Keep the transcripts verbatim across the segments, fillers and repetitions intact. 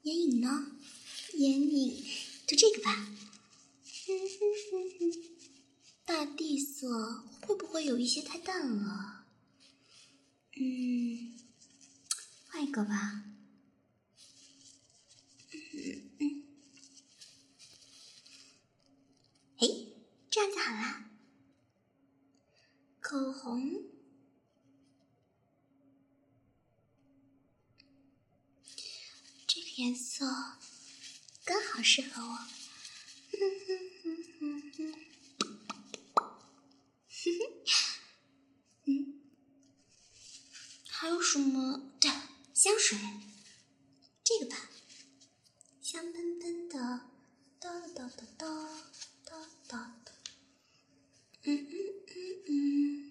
眼影呢？眼影就这个吧。大地色会不会有一些太淡了？嗯，换一个吧。嗯嗯，哎，这样就好啦。口红，这个颜色刚好适合我。嗯哼哼哼哼。嗯，还有什么？对，香水，这个吧，香喷喷的，哒哒哒哒哒哒哒。嗯嗯嗯嗯。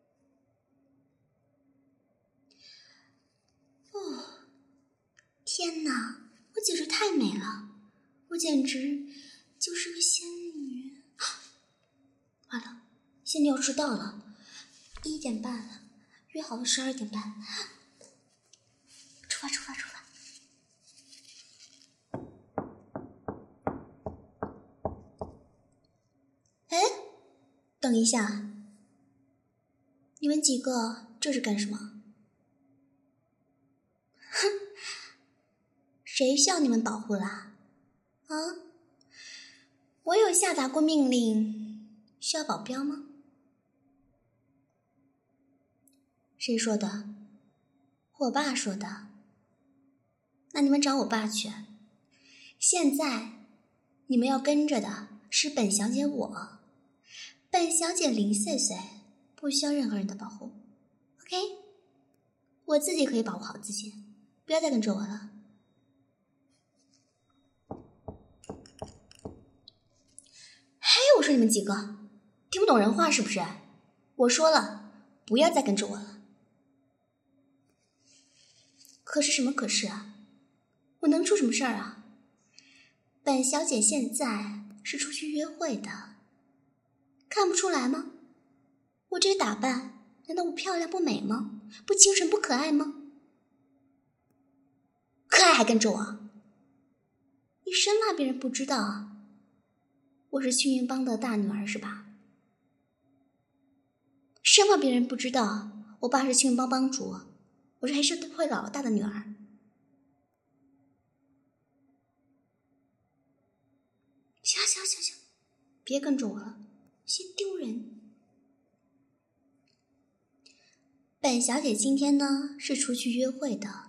哦，天哪，我简直太美了，我简直就是个仙女。完了，仙女要迟到了，一点半了，约好了十二点半。出发出发出发。哎，等一下，你们几个这是干什么？哼，谁需要你们保护啦？啊？我有下达过命令，需要保镖吗？谁说的？我爸说的。那你们找我爸去。现在你们要跟着的是本小姐我，本小姐零岁岁，不需要任何人的保护。OK， 我自己可以保护好自己，不要再跟着我了。嘿，我说你们几个听不懂人话是不是？我说了，不要再跟着我了。可是什么可是啊？我能出什么事儿啊？本小姐现在是出去约会的，看不出来吗？我这打扮难道不漂亮不美吗？不清纯不可爱吗？可爱还跟着我？你生怕别人不知道我是青云帮的大女儿是吧？生怕别人不知道我爸是青云帮帮主，我是黑社会老大的女儿。行行行行，别跟着我了，嫌丢人。本小姐今天呢是出去约会的，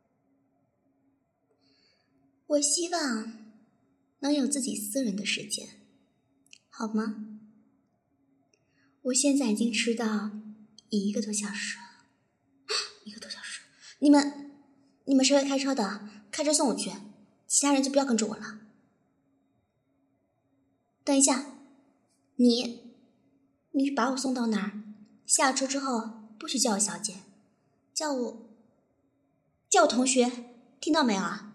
我希望能有自己私人的时间，好吗？我现在已经迟到一个多小时了，一个多小时。你们，你们谁会开车的？开车送我去，其他人就不要跟着我了。等一下，你，你把我送到哪儿？下车之后不许叫我小姐，叫我，叫我同学，听到没有啊？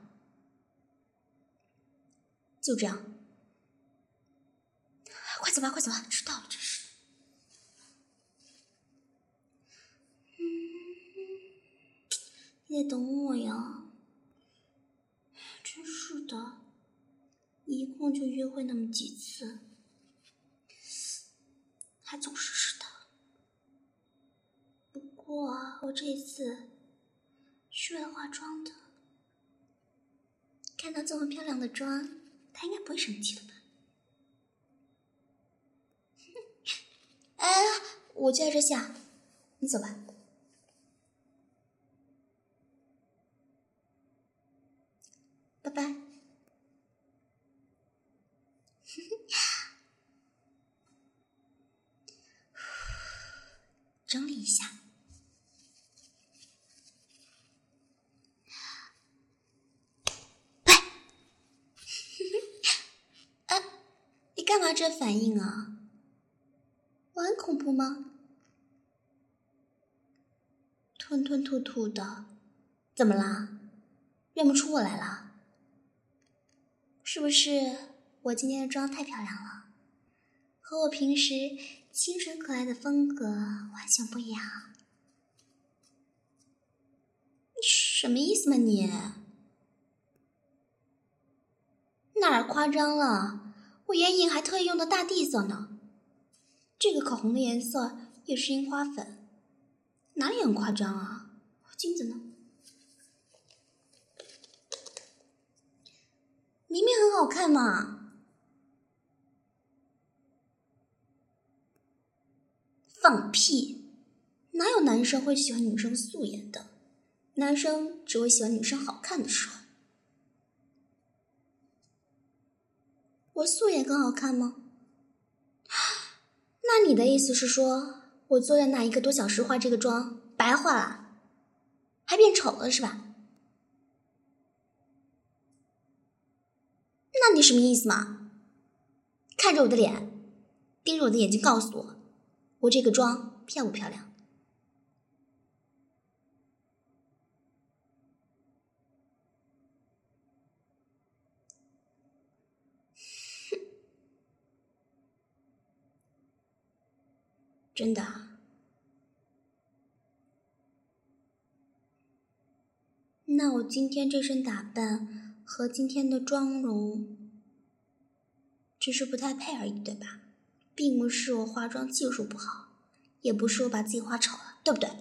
就这样，快走吧，快走吧，迟到了，真是。嗯，你得等我呀。真是的，一共就约会那么几次，还总是迟到。不过啊，我这次是为了化妆的，看到这么漂亮的妆，他应该不会生气了吧？哎，我就在这下，你走吧。拜拜。整理一下。喂，哎，你干嘛这反应啊？我很恐怖吗？吞吞吐吐的，怎么啦？认不出我来了？是不是我今天的妆太漂亮了，和我平时清纯可爱的风格完全不一样？你什么意思嘛你？ 夸张了，我眼影还特意用的大地色呢。这个口红的颜色也是樱花粉，哪里很夸张啊？镜子呢？明明很好看嘛！放屁！哪有男生会喜欢女生素颜的？男生只会喜欢女生好看的时候。我素颜更好看吗？那你的意思是说，我坐在那一个多小时化这个妆白化了，还变丑了是吧？那你什么意思嘛？看着我的脸，盯着我的眼睛告诉我，我这个妆漂不漂亮？真的啊？那我今天这身打扮和今天的妆容只是不太配而已，对吧？并不是我化妆技术不好，也不是我把自己画丑了，对不对？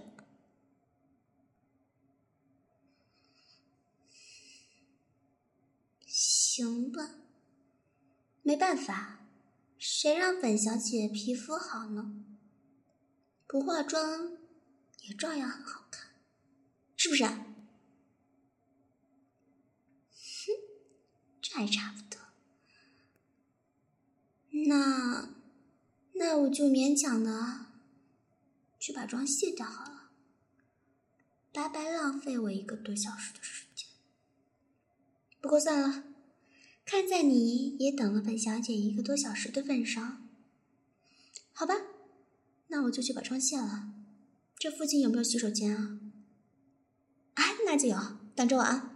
行吧，没办法，谁让本小姐皮肤好呢？不化妆也照样很好看，是不是啊？哼，这还差不多。那那我就勉强的去把妆卸掉好了，白白浪费我一个多小时的时间。不过算了，看在你也等了本小姐一个多小时的份上，好吧，那我就去把妆卸了。这附近有没有洗手间啊？哎，那就有，等着我啊。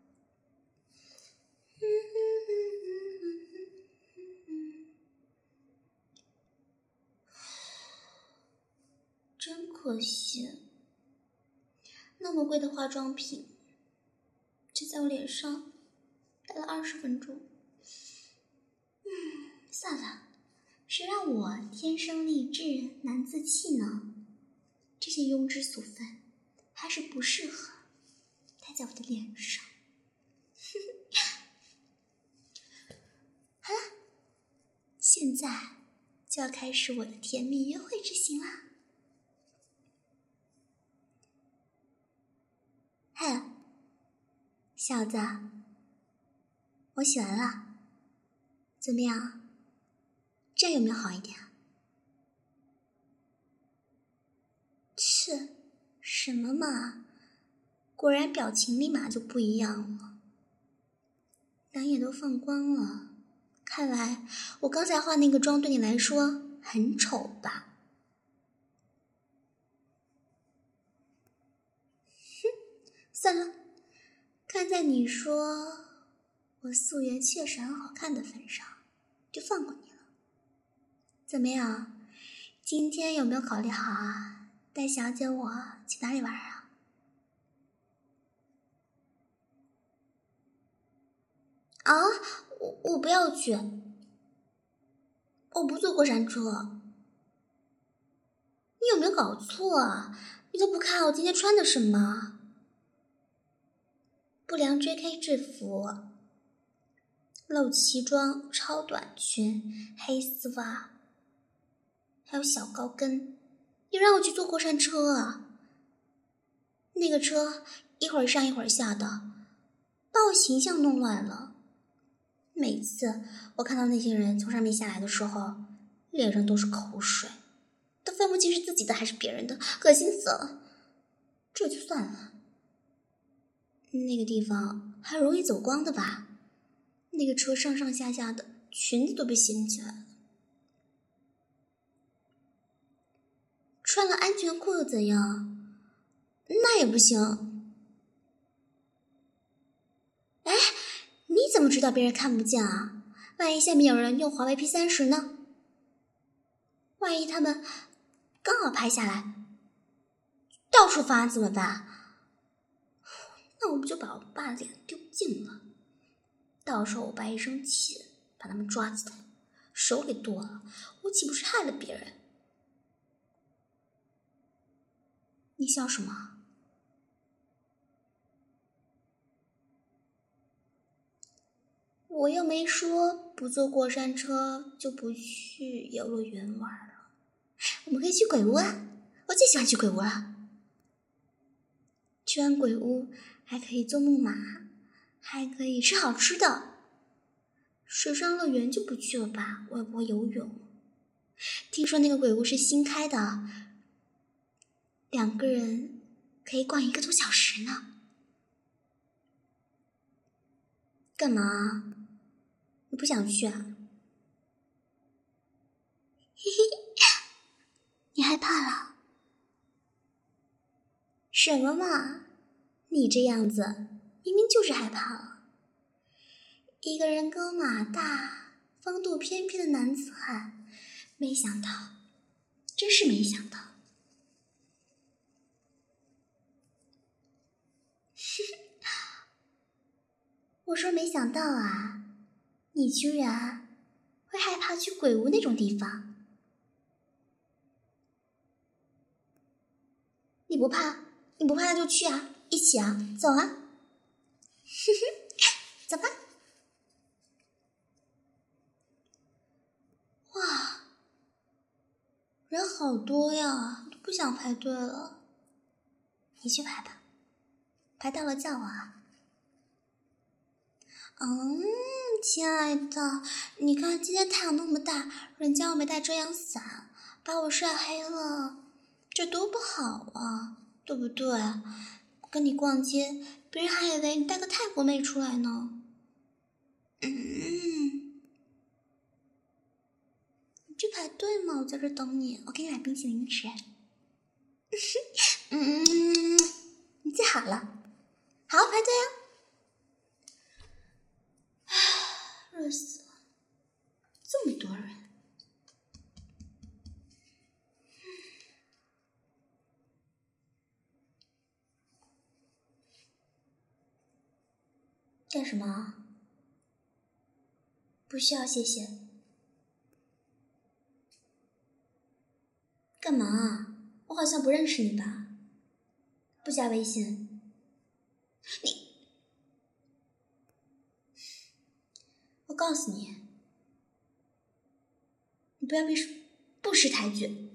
真可惜，那么贵的化妆品，就在我脸上待了二十分钟。嗯，算了，谁让我天生丽质难自弃呢？这些庸脂俗粉还是不适合待在我的脸上。好了，现在就要开始我的甜蜜约会之行啦。嘿，小子，我洗完了，怎么样？这样有没有好一点啊？切，什么嘛，果然表情立马就不一样了，蓝也都放光了。看来我刚才化那个妆对你来说很丑吧？哼，算了，看在你说我素颜确实很好看的份上，就放过你了。怎么样？今天有没有考虑好啊？带小姐我去哪里玩啊？啊，我我不要去，我不坐过山车。你有没有搞错啊？你都不看我今天穿的什么？不良 J K 制服，露脐装、超短裙、黑丝袜，还有小高跟。你让我去坐过山车啊？那个车一会儿上一会儿下的，把我形象弄乱了。每次我看到那些人从上面下来的时候，脸上都是口水，都分不清是自己的还是别人的，恶心死了。这就算了，那个地方还容易走光的吧？那个车上上下下的，裙子都被掀起来了。穿了安全裤又怎样？那也不行。哎，你怎么知道别人看不见啊？万一下面有人用华为 P 三十 呢？万一他们刚好拍下来，到处发怎么办？那我不就把我爸脸丢尽了？ 到时候我爸一生气，把他们抓起来，手给剁了，我岂不是害了别人？你笑什么？我又没说不坐过山车就不去游乐园玩了。我们可以去鬼屋啊，我最喜欢去鬼屋了。去完鬼屋还可以坐木马，还可以吃好吃的。水上乐园就不去了吧，我也不会游泳。听说那个鬼屋是新开的，两个人可以逛一个多小时呢。干嘛？你不想去啊？嘿嘿，你害怕了？什么嘛，你这样子明明就是害怕了。一个人高马大、风度翩翩的男子汉，没想到，真是没想到。我说没想到啊，你居然会害怕去鬼屋那种地方。你不怕？你不怕那就去啊，一起啊，走啊！走吧。哇，人好多呀，都不想排队了。你去排吧，排到了叫我啊。嗯，亲爱的，你看今天太阳那么大，人家又没带遮阳伞，把我晒黑了，这多不好啊，对不对？跟你逛街，别人还以为你带个泰国妹出来呢。嗯，你去排队嘛，我在这等你，我给你买冰淇淋吃。嗯，你记好了，好好排队啊。热死了，这么多人。干什么？不需要谢谢。干嘛？我好像不认识你吧？不加微信。你，我告诉你，你不要别说不识抬举。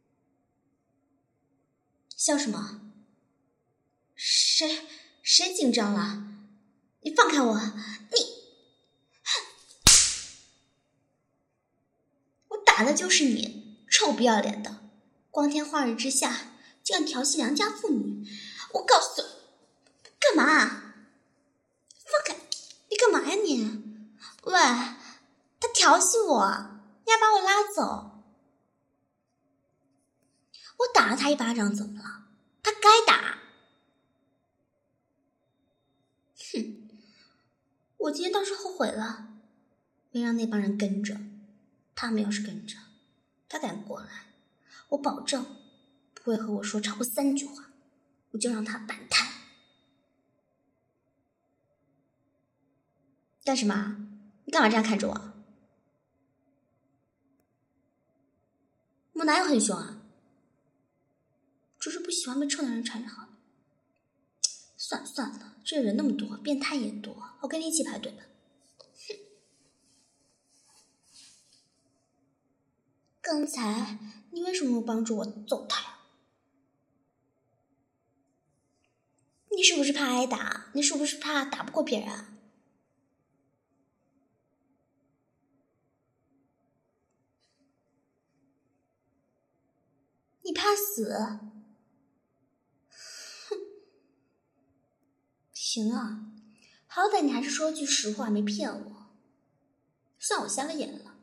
笑什么？谁谁紧张了？你放开我！你，我打的就是你，臭不要脸的！光天化日之下，竟敢调戏良家妇女！我告诉你，干嘛？放开！你干嘛呀你？喂，他调戏我，你还把我拉走！我打了他一巴掌，怎么了？他该打！哼，我今天倒是后悔了，没让那帮人跟着。他们要是跟着，他敢过来，我保证不会和我说超过三句话，我就让他板摊。干什么？你干嘛这样看着我？我哪有很凶啊？只是不喜欢被臭男人缠着好了。算了算了，这人那么多，变态也多，我跟你一起排队吧。哼，刚才你为什么帮助我揍他呀？你是不是怕挨打？你是不是怕打不过别人啊？你怕死？哼，行啊，好歹你还是说句实话，没骗我，算我瞎了眼了。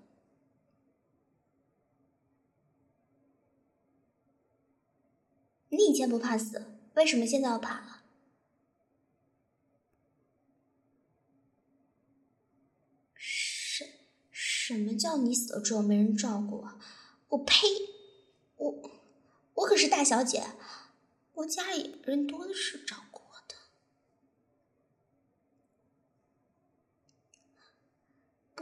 你以前不怕死，为什么现在要怕了？什什么叫你死了之后没人照顾我？我呸！我我可是大小姐，我家里人多的是照顾我的。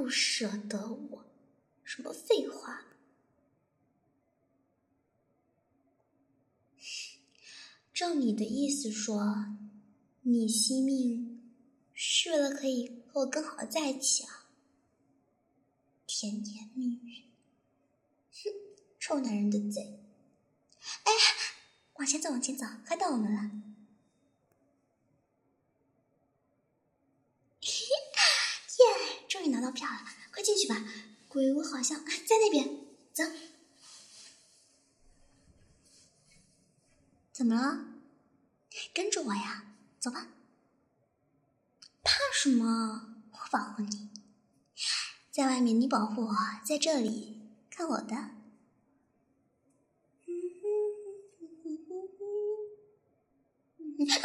不舍得我，什么废话！照你的意思说，你惜命是为了可以和我更好的在一起啊？甜言蜜语，哼，臭男人的嘴！哎，往前走，往前走，快到我们了！耶，终于拿到票了，快进去吧！鬼屋好像在那边，走。怎么了？跟着我呀，走吧。怕什么？我保护你。在外面你保护我，在这里看我的。啊！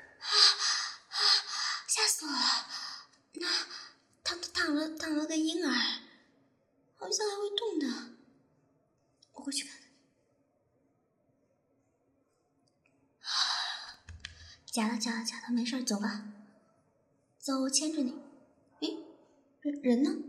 吓死我了！那躺躺了躺了个婴儿，好像还会动的。我过去看看。假的假的假的，没事，走吧。走，我牵着你。诶，人人呢？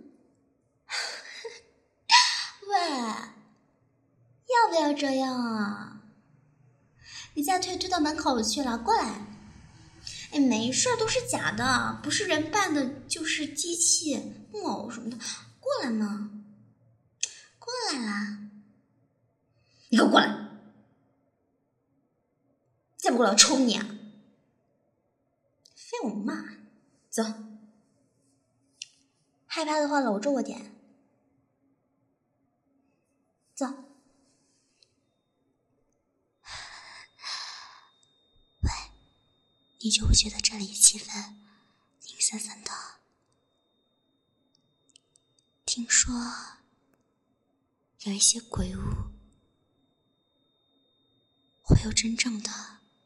喂，要不要这样啊？你再推推到门口去了，过来。哎，没事，都是假的，不是人扮的，就是机器、木偶什么的。过来嘛，过来啦！你给我过来！再不过来，我抽你啊！非我骂，走。害怕的话，搂着我点。走。喂，你觉不觉得这里气氛阴森森的？听说有一些鬼屋会有真正的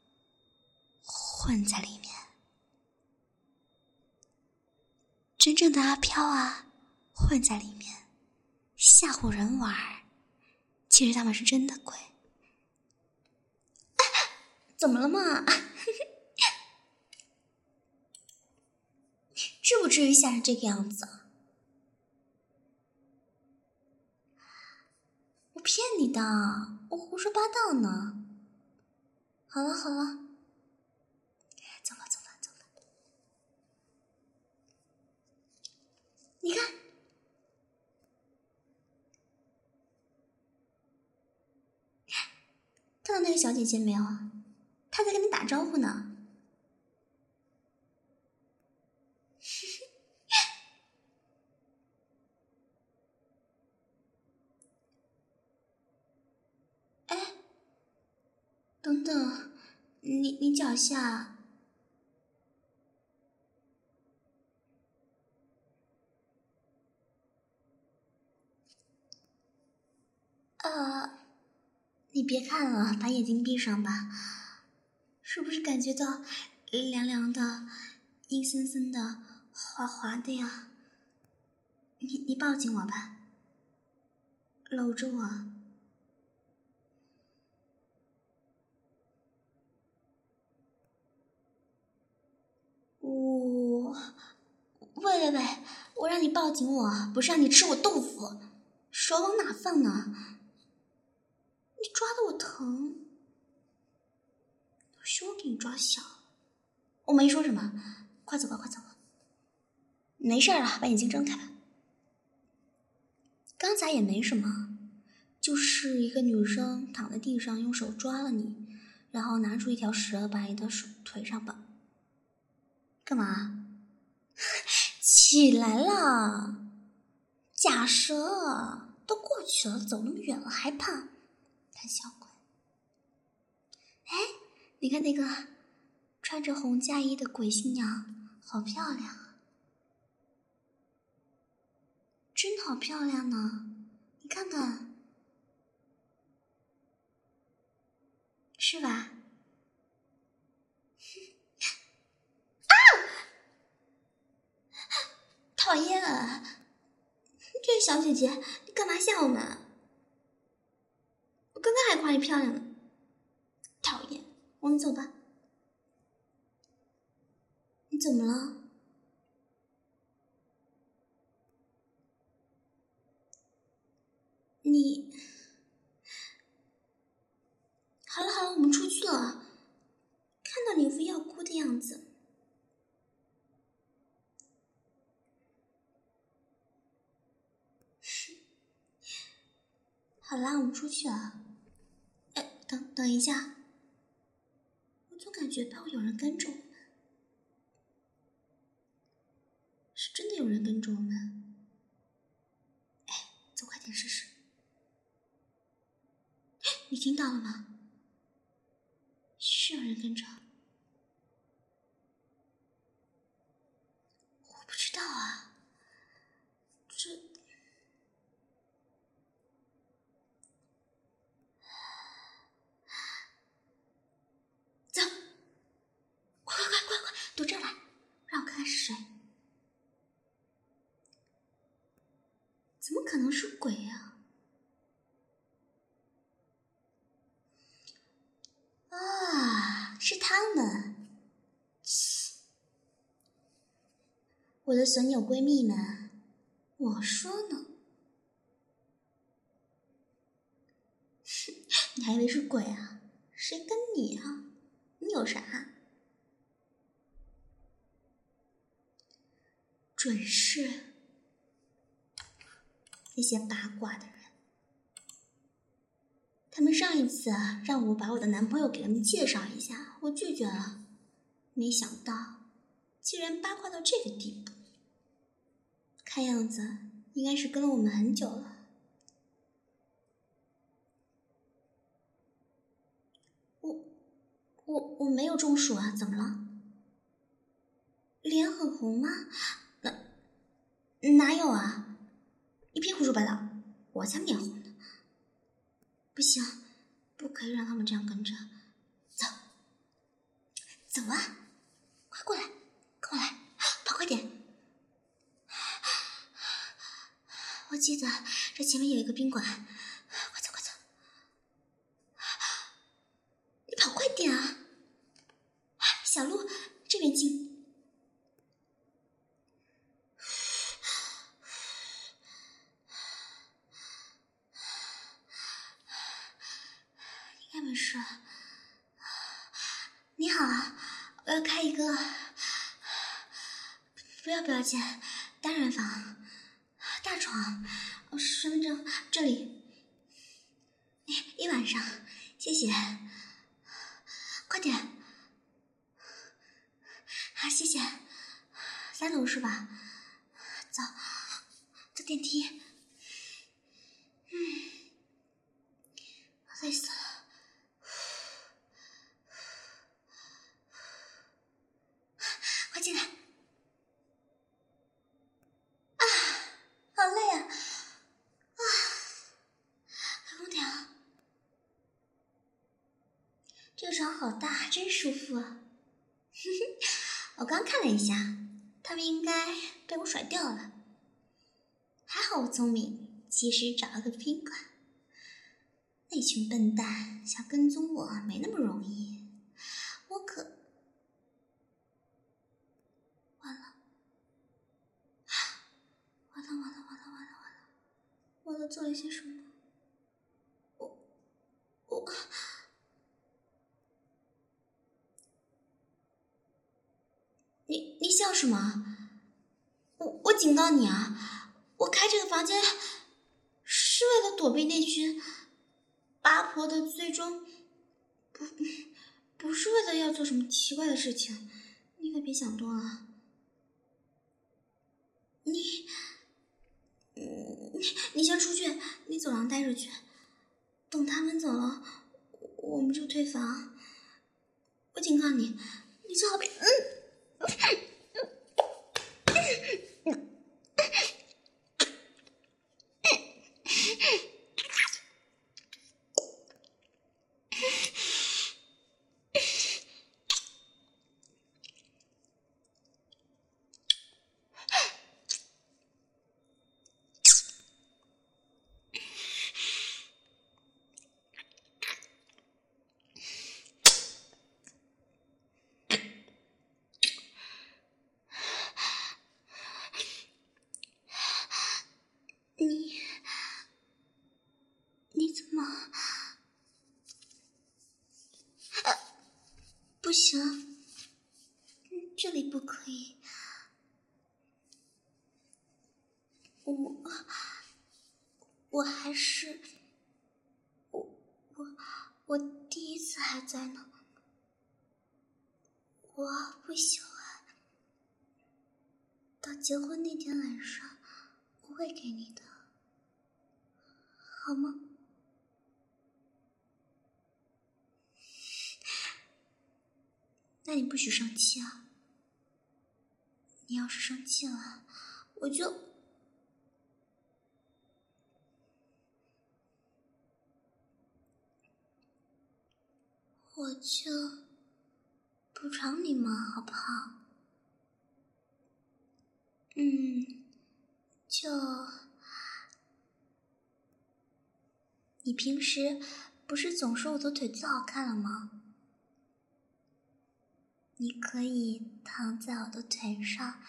混在里面，真正的阿飘啊混在里面吓唬人玩，其实他们是真的鬼。啊，怎么了嘛？至不至于吓成这个样子啊！我骗你的，我胡说八道呢。好了好了，走吧走吧走吧。你看，看到那个小姐姐没有啊？她在跟你打招呼呢。哎，等等，你你脚下，呃，你别看了，把眼睛闭上吧。是不是感觉到凉凉的、阴森森的、滑滑的呀？你你抱紧我吧，搂着我。我，喂喂喂，我让你抱紧我，不是让你吃我豆腐。手往哪放呢？你抓的我疼，是我给你抓小。我没说什么，快走吧，快走吧。没事了，把眼睛睁开吧。刚才也没什么，就是一个女生躺在地上，用手抓了你，然后拿出一条蛇把你的手腿上绑。干嘛？起来了，假蛇都过去了，走那么远了还怕？胆小鬼！哎，你看那个穿着红嫁衣的鬼新娘，好漂亮啊！真好漂亮呢，你看看，是吧？啊！讨厌啊！这个小姐姐，你干嘛吓我们？我刚刚还夸你漂亮呢。讨厌，我们走吧。你怎么了？ 你……好了好了，我们出去了。看到你一副要哭的样子。好啦，我们出去了。哎，等等一下，我总感觉背后有人跟着我们。是真的有人跟着我们？哎，走快点试试。你听到了吗？是有人跟着。我不知道啊，这……走，快快快快快，躲这儿来，让我看看是谁。怎么可能是鬼啊？啊，是他们！我的损友闺蜜们，我说呢，你还以为是鬼啊？谁跟你啊？你有啥？准是那些八卦的人。他们上一次让我把我的男朋友给他们介绍一下，我拒绝了。没想到，竟然八卦到这个地步。看样子，应该是跟了我们很久了。我、我、我没有中暑啊，怎么了？脸很红吗？哪哪有啊？一片胡说八道，我才脸红呢。不行，不可以让他们这样跟着。走，走啊！快过来，跟我来，跑快点！我记得这前面有一个宾馆，快走快走！你跑快点啊！小路这边近。应该没事。你好啊，我要开一个不要不要钱单人房，大床，身份证这里，一晚上，谢谢。快点啊，谢谢。三楼是吧？走，坐电梯。嗯，累死了。快进来！啊，好累啊！啊，开空调。这个床好大，真舒服啊！哼哼，我刚看了一下，他们应该被我甩掉了。还好我聪明，及时找了个宾馆。那群笨蛋想跟踪我没那么容易，我可……完了，完了完了完了完了完了！我都做了些什么？我我……你你笑什么？我我警告你啊！我开这个房间是为了躲避那群八婆的最终，不不是为了要做什么奇怪的事情，你可别想多了。你，嗯，你先出去，你走廊待着去，等他们走了，我们就退房。我警告你，你最好别……嗯。 不行，这里不可以。我我还是我我我第一次还在呢，我不喜欢。到结婚那天晚上，我会给你的，好吗？那你不许生气啊！你要是生气了，我就……我就补偿你嘛，好不好？嗯，就你平时不是总说我的腿最好看了吗？你可以躺在我的腿上，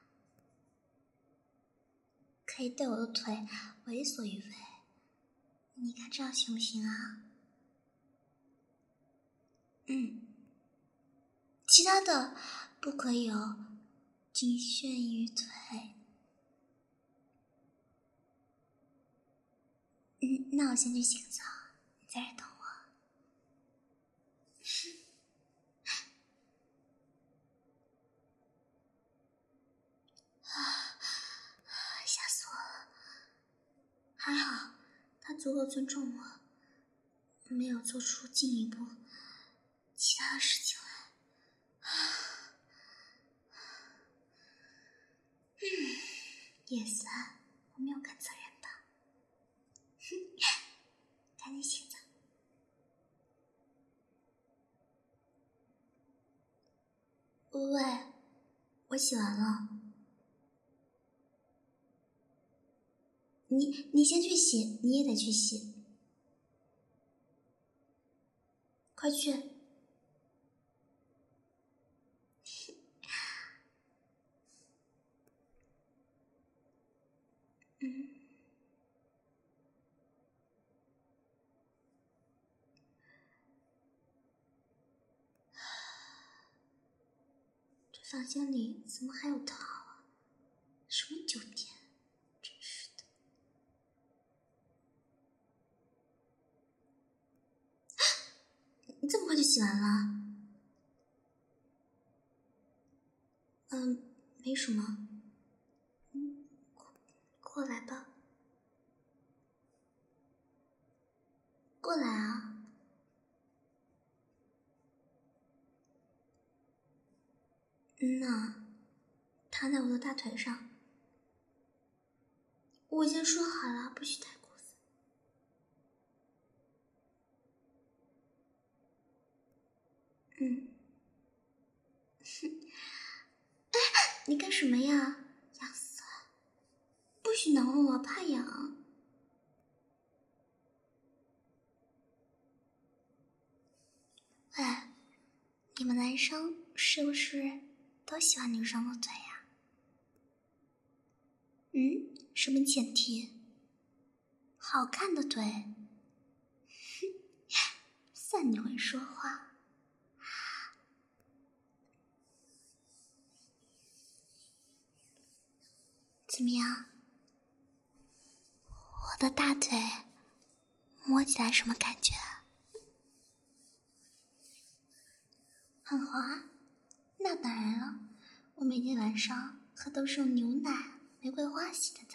可以对我的腿为所欲为。你看这样行不行啊？嗯，其他的不可以哦，仅限于腿。嗯，那我先去洗个澡，你在这等我。吓死我了！还好，他足够尊重我，没有做出进一步其他的事情来。嗯，也算我没有看错人吧。哼，赶紧洗澡。喂，我洗完了。你你先去洗，你也得去洗，快去。嗯，这房间里怎么还有套啊？什么酒店？真是的。你这么快就洗完了？嗯，没什么。嗯，过过来吧。过来啊。嗯呐，躺在我的大腿上。我已经说好了，不许太过分。嗯。哎，你干什么呀？痒死了！不许挠我，怕痒。喂，你们男生是不是都喜欢女生的腿呀？嗯，什么前提？好看的腿。算你会说话。怎么样？我的大腿摸起来什么感觉？很滑？那当然了，我每天晚上可都是用牛奶、玫瑰花洗的澡。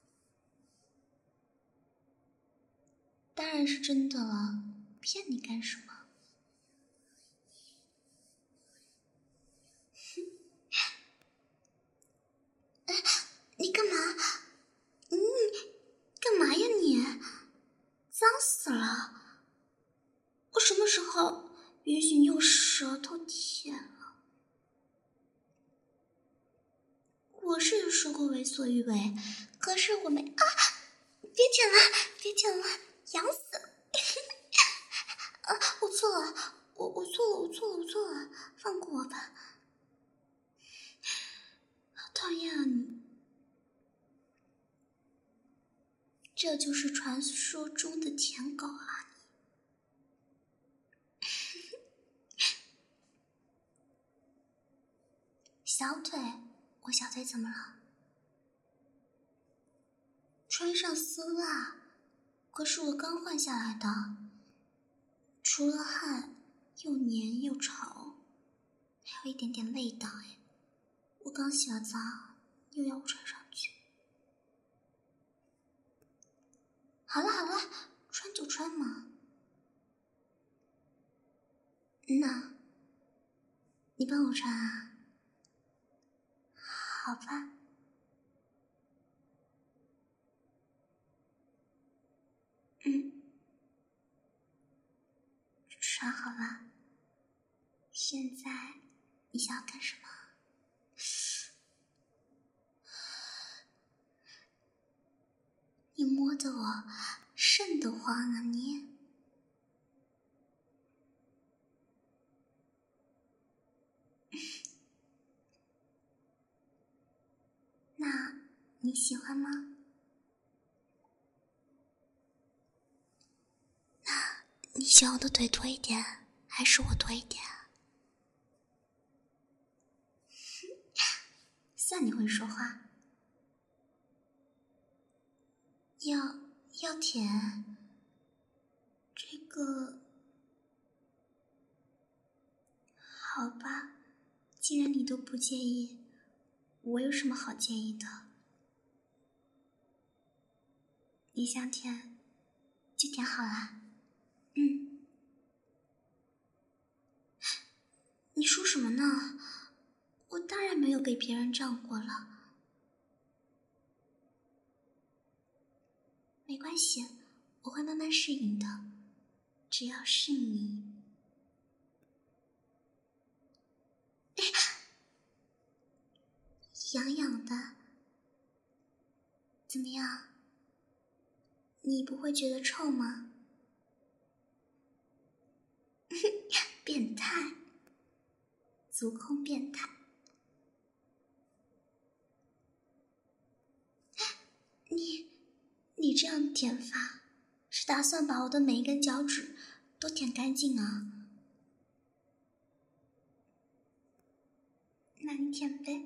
当然是真的了，骗你干什么？哎，你干嘛？嗯，干嘛呀你？脏死了！我什么时候允许你用舌头舔了？我是说过为所欲为，可是我没啊！别舔了，别舔了，痒死了！啊，我错了，我我错了，我错了，我错了，放过我吧！好讨厌啊你！这就是传说中的舔狗啊你！ 小腿，我小腿怎么了？穿上丝袜，可是我刚换下来的，除了汗，又黏又潮，还有一点点味道哎。我刚洗了澡，又要我穿上去。好了好了，穿就穿嘛。那，你帮我穿啊？好吧。嗯，穿好了。现在你想要干什么？你摸得我瘆得慌啊你！那你喜欢吗？那你喜欢我的腿多一点，还是我多一点啊？算你会说话。要要舔这个？好吧，既然你都不介意，我有什么好介意的？你想舔就舔好了。嗯。你说什么呢？我当然没有给别人这样过了。没关系，我会慢慢适应的。只要是你。痒痒的，怎么样？你不会觉得臭吗？变态，足控变态。你，你这样舔法，是打算把我的每一根脚趾都舔干净啊？那你舔呗。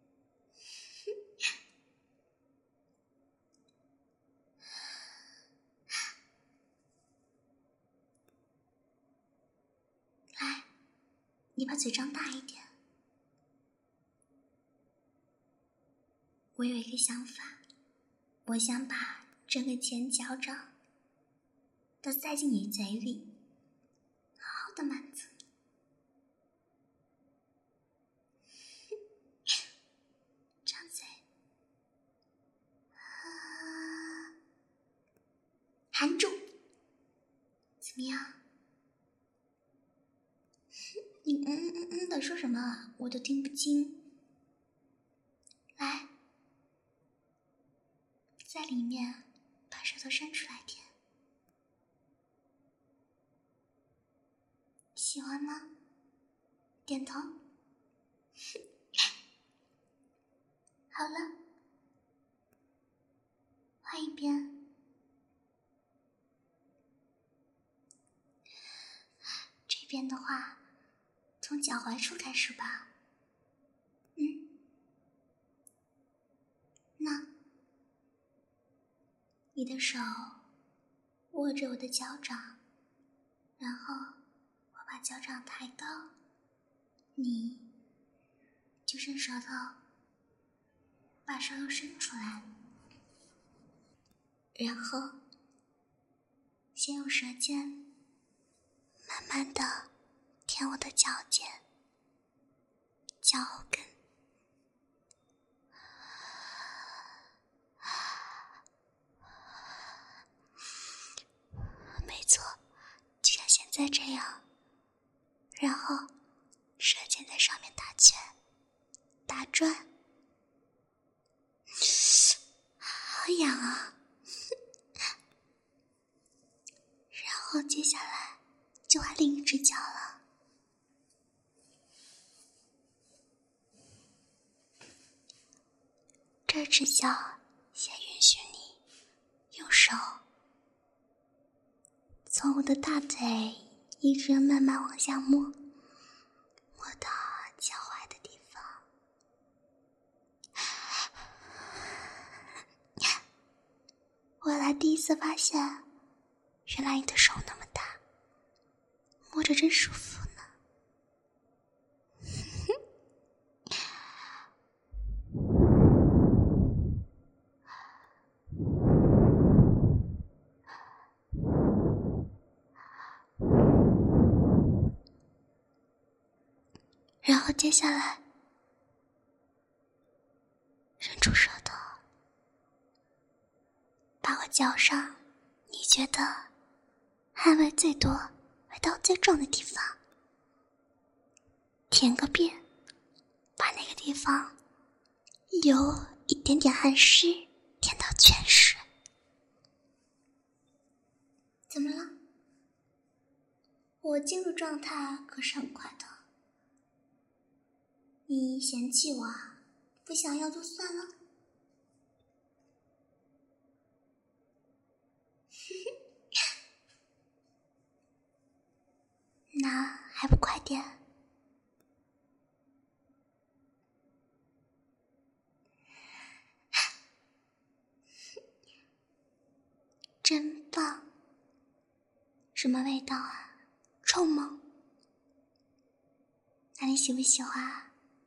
来，你把嘴张大一点。我有一个想法，我想把整个前脚掌都塞进你嘴里，好好的满足你。张嘴，啊，含住。怎么样？你嗯嗯嗯嗯的说什么？我都听不清。来，在里面把舌头伸出来点。喜欢吗？点头。好了，换一边。这边的话，从脚踝处开始吧。嗯，那你的手握着我的脚掌，然后我把脚掌抬高，你就伸舌头，把舌头伸出来，然后先用舌尖慢慢的舔我的脚尖、脚后跟。没错，就像现在这样，然后舌尖在上面打圈、打转，好痒啊！然后接下来就换另一只脚了。这只脚先允许你用手从我的大腿一直慢慢往下摸，摸到脚踝的地方， 第一次发现，原来你的手那么大，摸着真舒服呢。然后接下来，伸出舌头，把我脚上你觉得汗味最多、味道最重的地方舔个遍，把那个地方有一点点汗湿舔到全是。怎么了？我进入状态可是很快的。你嫌弃我，不想要就算了。那还不快点？真棒！什么味道啊？臭吗？那你喜不喜欢啊？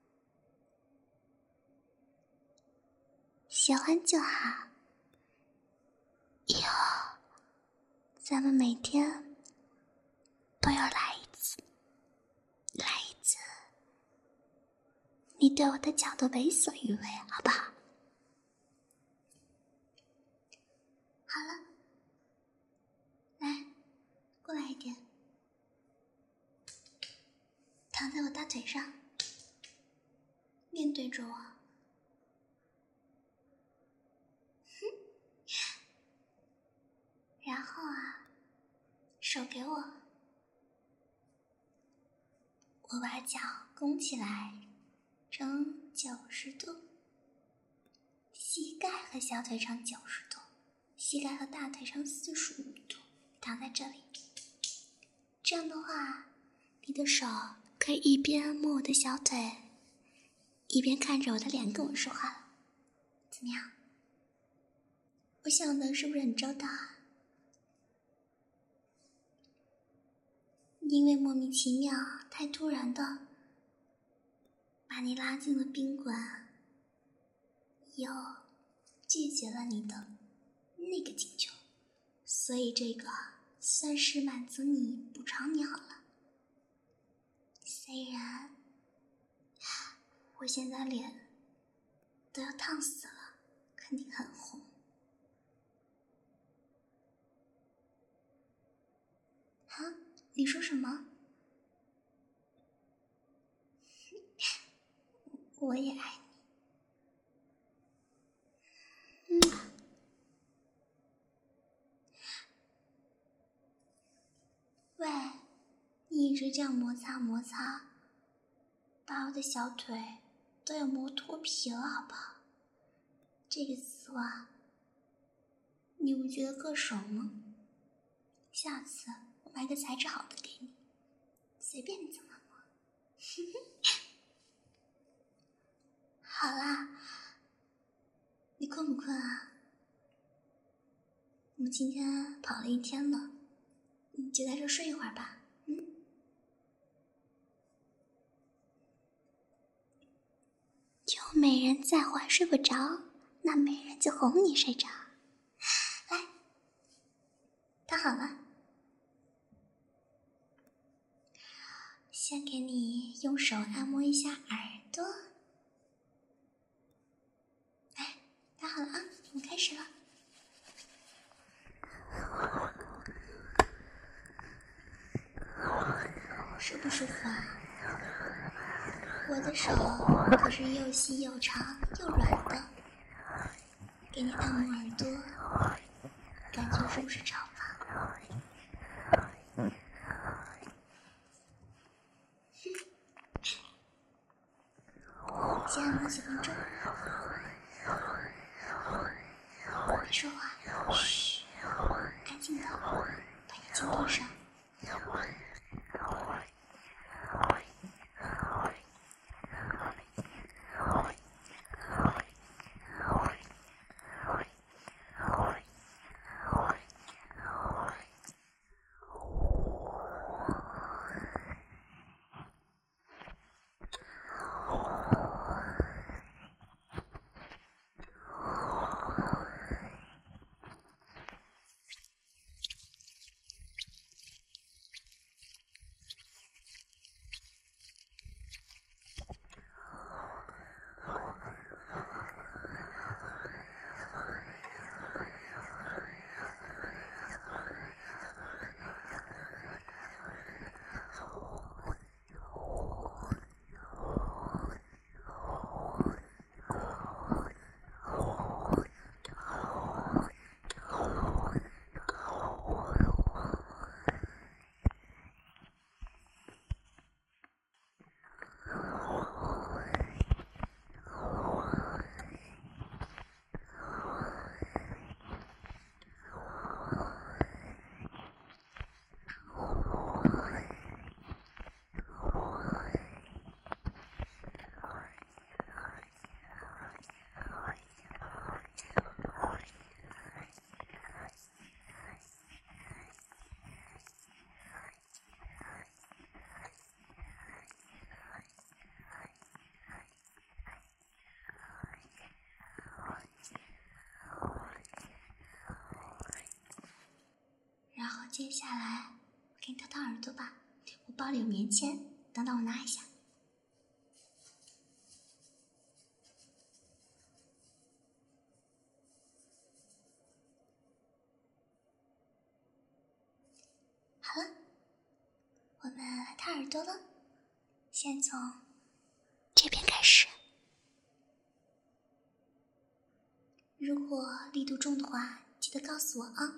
喜欢就好。以后咱们每天都要来一次，来一次你对我的脚的为所欲为，好不好？好了，来，过来一点，躺在我大腿上，面对着我。然后啊，手给我，我把脚弓起来，呈九十度，膝盖和小腿呈九十度，膝盖和大腿呈四十五度，躺在这里。这样的话，你的手可以一边摸我的小腿，一边看着我的脸跟我说话了，怎么样？我想的是不是很周到啊？因为莫名其妙、太突然的把你拉进了宾馆，又拒绝了你的那个请求，所以这个算是满足你、补偿你好了。虽然我现在脸都要烫死了，肯定很红。啊？你说什么？我也爱你。嗯。喂，你一直这样摩擦摩擦，把我的小腿都要磨脱皮了，好不好？这个丝袜，你不觉得硌手吗？下次我买个材质好的给你，随便你怎么摸。好啦，你困不困啊？我们今天跑了一天了，你就在这睡一会儿吧。嗯。有美人在还睡不着，那美人就哄你睡着。来，躺好了，先给你用手按摩一下耳朵。来，躺好了啊，我们开始了。舒不舒服啊？我的手可是又细又长又软的，给你按摩耳朵，感觉是不是超棒？先按摩几分钟，别说话，嘘，安静的，把眼睛闭上。 接下来我给你掏掏耳朵吧，我包里有棉签，等等我拿一下。好了，我们来掏耳朵了，先从这边开始。如果力度重的话，记得告诉我啊。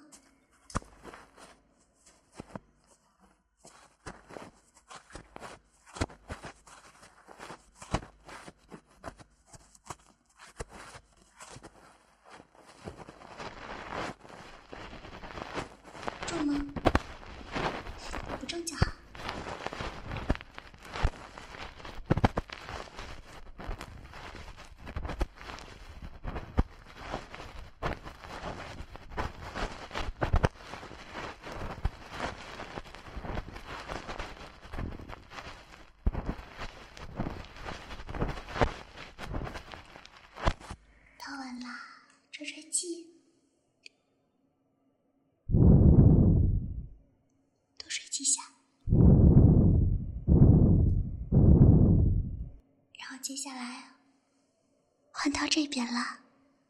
重吗？不重就好。掏完啦，吹吹气。多吹几下。然后接下来换到这边了。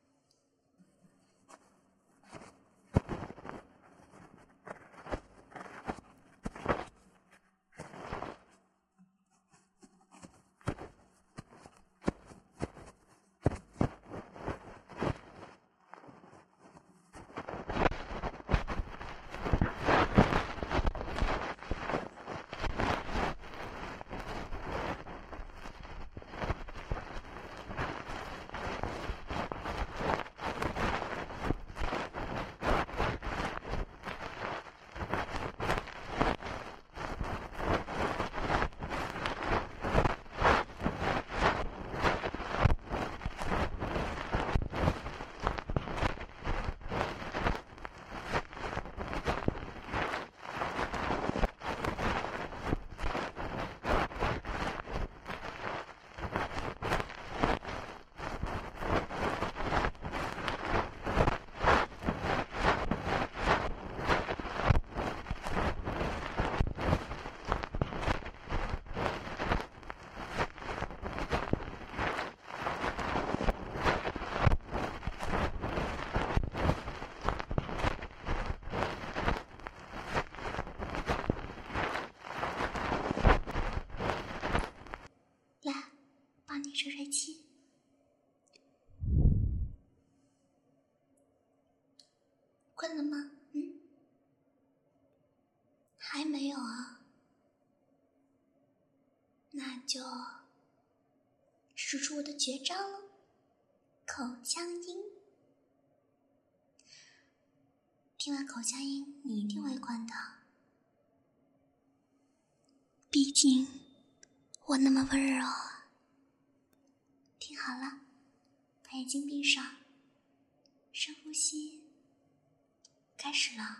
来，帮你吹吹气。困了吗？嗯？还没有啊？那就使出我的绝招了，口腔音。听完口腔音，你一定会困的。毕竟我那么温柔。听好了，把眼睛闭上，深呼吸，开始了。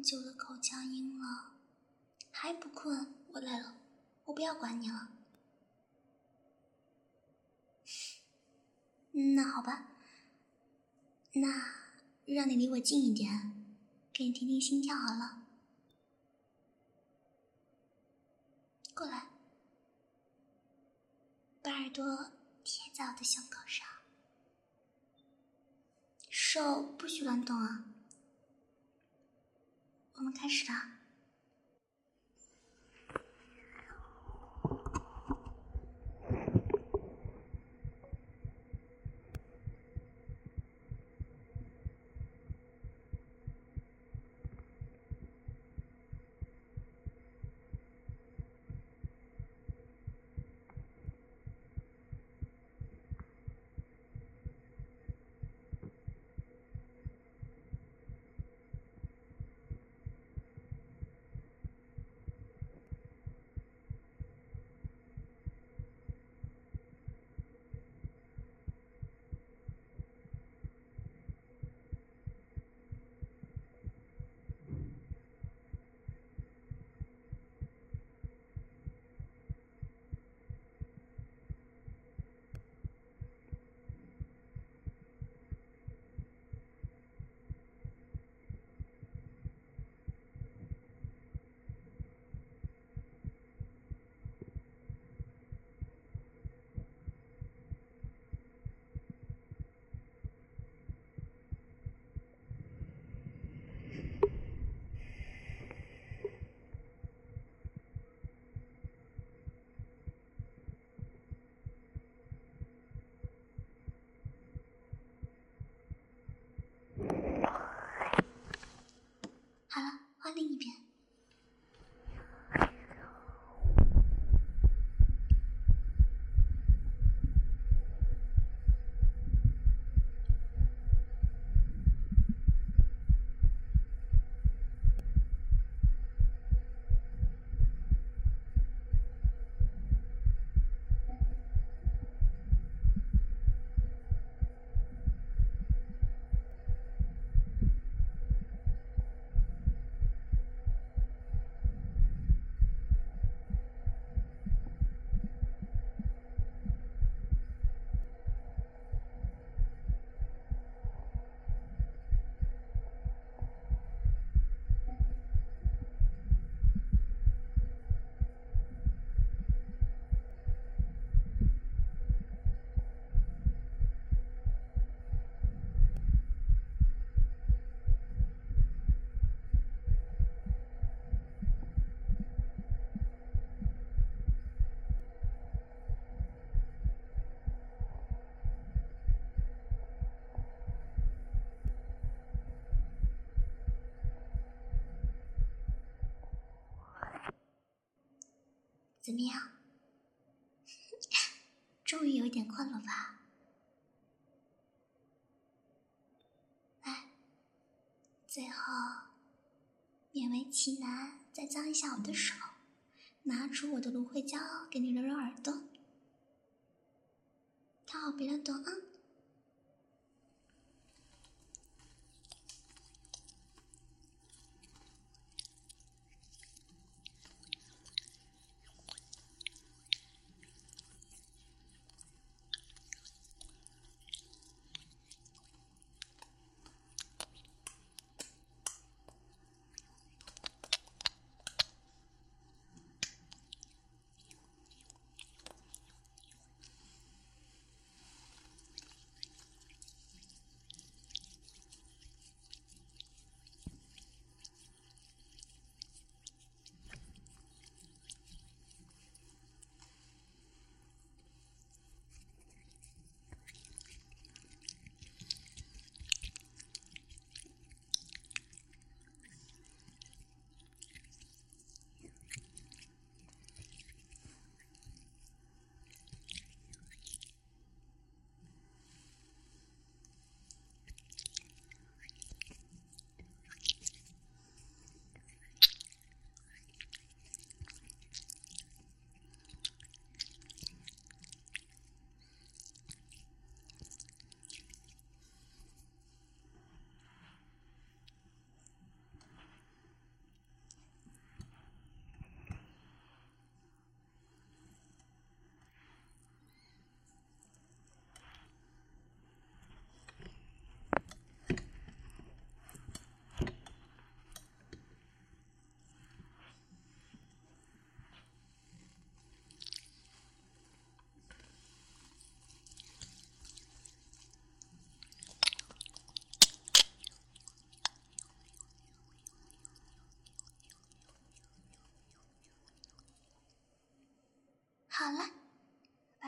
久的口腔音了，还不困？我累了，我不要管你了。那好吧，那让你离我近一点，给你听听心跳好了。过来，把耳朵贴在我的胸口上，手不许乱动啊。我们开始啦。好了，换另一边。怎么样？终于有点困了吧？来，最后勉为其难再脏一下我的手，拿出我的芦荟胶给你揉揉耳朵，看好别乱动啊。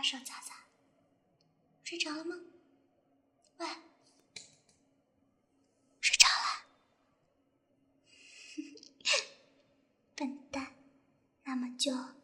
手擦擦。睡着了吗？喂，睡着了？笨蛋，那么就